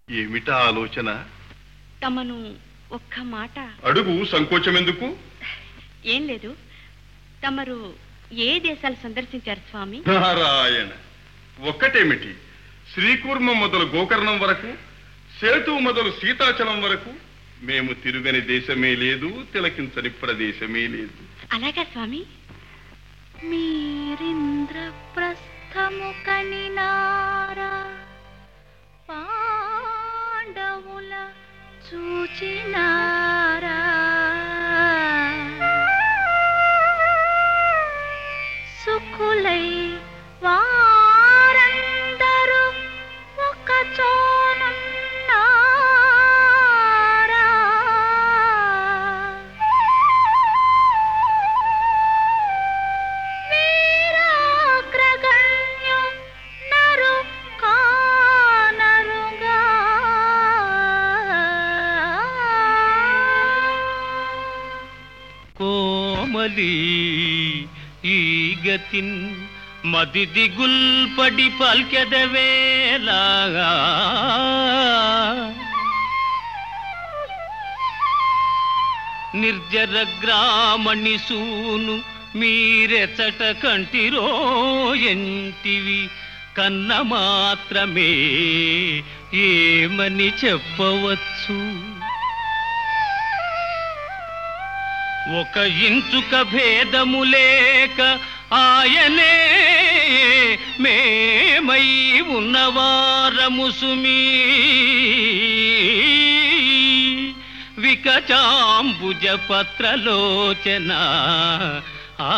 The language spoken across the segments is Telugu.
ఏమిటా ఆలోచన? తమను ఒక్క మాట అడుగు, సంకోచం ఎందుకు? ఏం లేదు. తమరు ఏ దేశాలు సందర్శించారు స్వామి? నారాయణ, ఒక్కటేమిటి, శ్రీకూర్మ మొదలు గోకర్ణం వరకు, సేతు మొదలు సీతాచలం వరకు మేము తిరుగని దేశమే లేదు, తిలకించని ప్రదేశమే లేదు. అలాగా స్వామి? మీరింద్రప్రస్థము కనినారా, పాండవుల చూచినారా, సుఖులై వారందరూ ఒక చోనున్నారా, వీరాగ్రగణ్యు నరు కానరుగా, కోమలి ఈ గతిన్ మదిది గుల్పడి పల్కెదవేలాగా, నిర్జర గ్రామణి సూను మీరెచట కంటిరో ఎంటివి, కన్న మాత్రమే ఏమని చెప్పవచ్చు. ఒక ఇంచుక భేదము లేక ఆయనే మేమై ఉన్నవారము సుమీ, వికచాంబుజ పత్రలోచన ఆ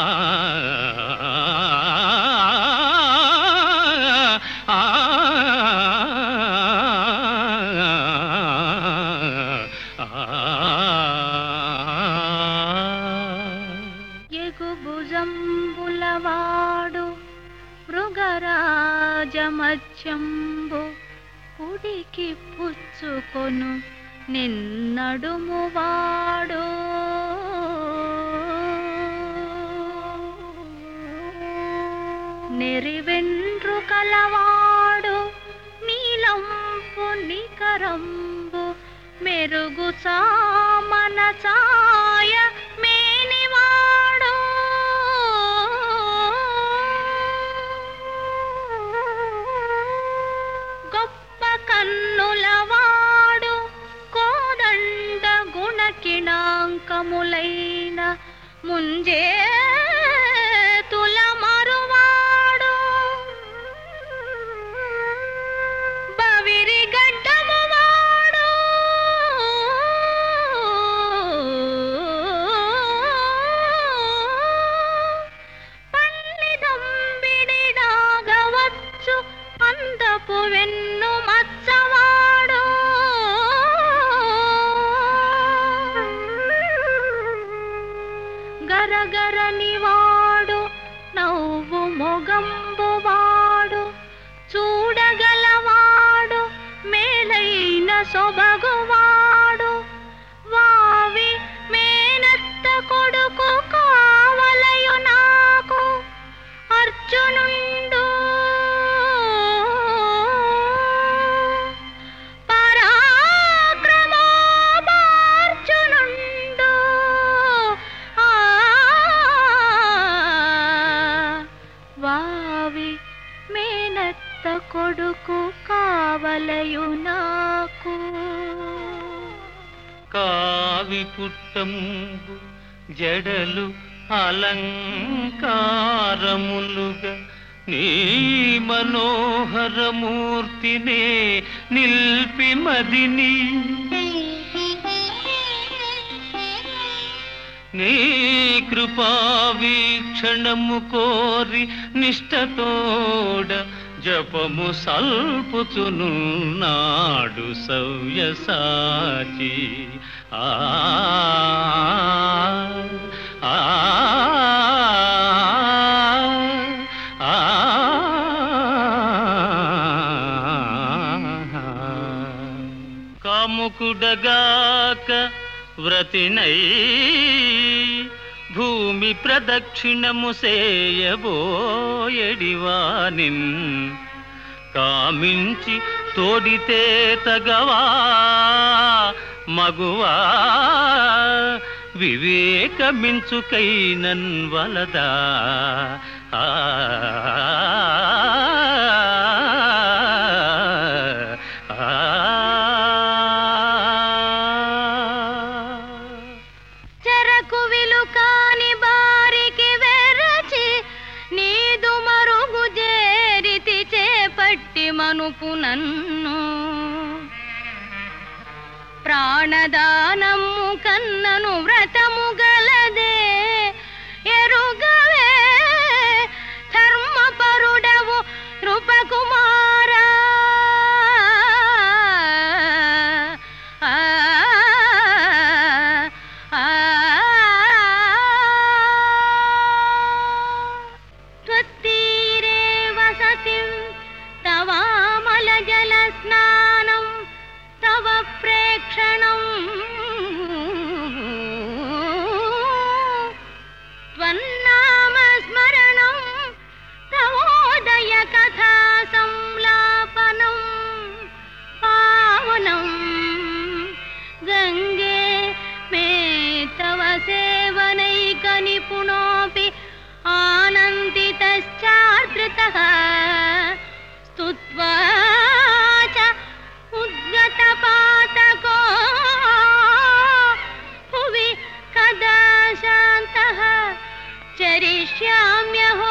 ఎగుభుజంబులవాడు మృగరాజమధ్యంబు కుడికి పుచ్చుకొను నిన్నడుమువాడు, నెరివెండ్రుకలవాడు నీలంపు నికరంబు మెరుగు చామన ఛాయ మేనివాడు, గొప్ప కన్నులవాడు కోదండ గుణకిణాంకములైన ముంజేతుల మరువాడు, బవిరి గడ్డమువాడు పన్నిదంబిడిడాగవచ్చు అందపు వెన్ను మచ్చవాడు, గరగరనివాడు నవ్వు మొగంబువాడు, చూడగలవాడు మేలైన సొబగువాడు, వావి మేనత్త కొడుకు కావలయు నాకు అర్జునుండు, పరాక్రమోపార్జునుండు, వావి మేనత్త కొడుకు కావలయు నాకు. కావి పుట్టంబు జడలు అలంకారములుగా నీ మనోహరమూర్తినే నిల్పి మదిని, నీ కృపా వీక్షణము కోరి నిష్టతోడ జపము సల్పుచునున్నాడు సవ్యసాచి. ఆ ఆ ఆ కాముకుడగాక వ్రతినై భూమి ప్రదక్షిణము సేయబోయడివానిన్ కామించి తోడితే తగవా మగువా వివేకమించుకైనన్ వలదా చెరకు విలు కాని బారికి వెరచి నీదు మరుగు చేరితి చేపట్టి మనుపు నన్ను ప్రాణదానము కన్నను వ్రతము గలదే ఎరుగవే ధర్మపరుడవు నృపకుమారా త్వత్తీరే వసతిం తవామల జల స్నానం తవ ప్రేక్షణం త్వన్నామ స్మరణం తవోదయ కథా సంలాపనం పావనం గంగే మే తవ సేవనైక నిపుణోపి ఆనందితశ్చాదృతః స్తుత్వా చ ఉద్గతపాతకో భువి కదా శాంతః చరిష్యామ్యహో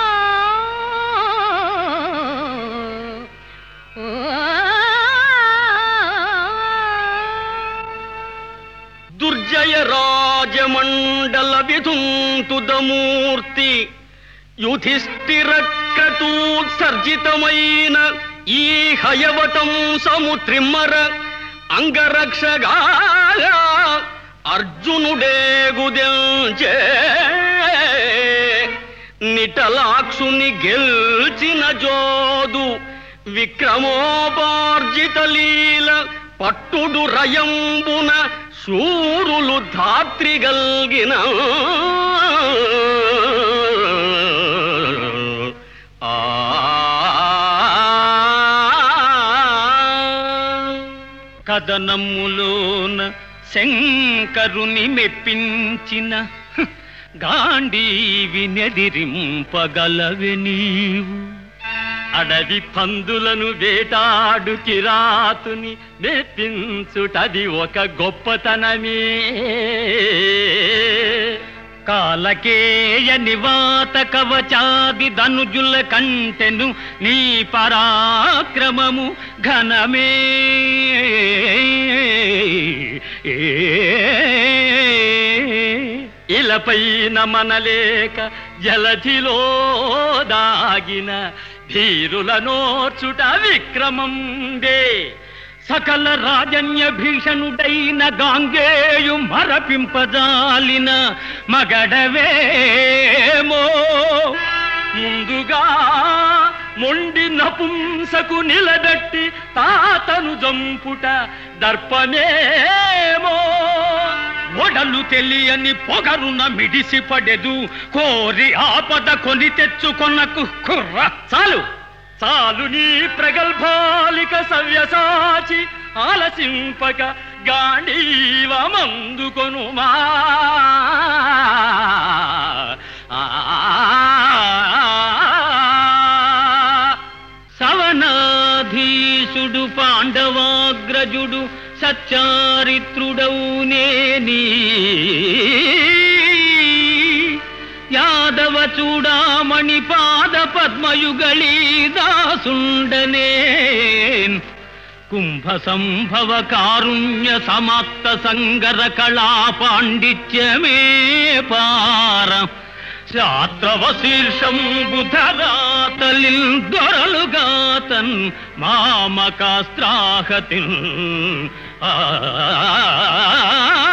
దుర్జయ రాజమండల విధుంతుదమూర్తి యుధిష్ఠిర క్రతూత్సర్జితమైన ఈ హయవటం సముత్రిమ్మర అంగరక్షగా అర్జునుడేగుదెల్చే నిటలాక్షుని గెల్చిన జోదు విక్రమోపార్జిత లీల పట్టుడు రయంబున శూరులు ధాత్రిగల్గిన కదనములోన శంకరుని మెప్పించిన గాంధీవి నెదిరింపగలవె నీవు అడవి పందులను వేటాడు కిరాతుని మెప్పించుటది ఒక గొప్పతనమే కాలకేయ నివాత కవచాది ధనుజుల కంటెను నీ పరాక్రమము ఘనమే ఇలపైన మనలేక జలధిలో దాగిన ధీరుల నోర్చుట విక్రమందే సకల రాజన్య భీషణుడైన గాంగేయు మరపింపజాలిన మగడవేమో ముందుగా మొండి నపుంసకు నిలబెట్టి తాతను జంపుట దర్పమేమో ఒడలు తెలియని పొగరున మిడిసి పడెదు కోరి ఆపద కొని తెచ్చుకొనకు కుర్ర చాలు చాలు నీ ప్రగల్భాలిక సవ్యసాచి ఆలసింపక గాంధీవమందుకొనుమా సవనాధీశుడు పాండవాగ్రజుడు సచ్చారిత్రుడౌనేని యాదవ చూడామణి పాద పద్మయుగళీ దాసుండనే కుంభ సంభవ కారుణ్య సమాప్త సంగర కళా పాండిత్యమే పార శాస్త్రవ శీర్షం బుధరాతలిల్ దొరలుగాతన్ మామకాస్త్రాహతిన్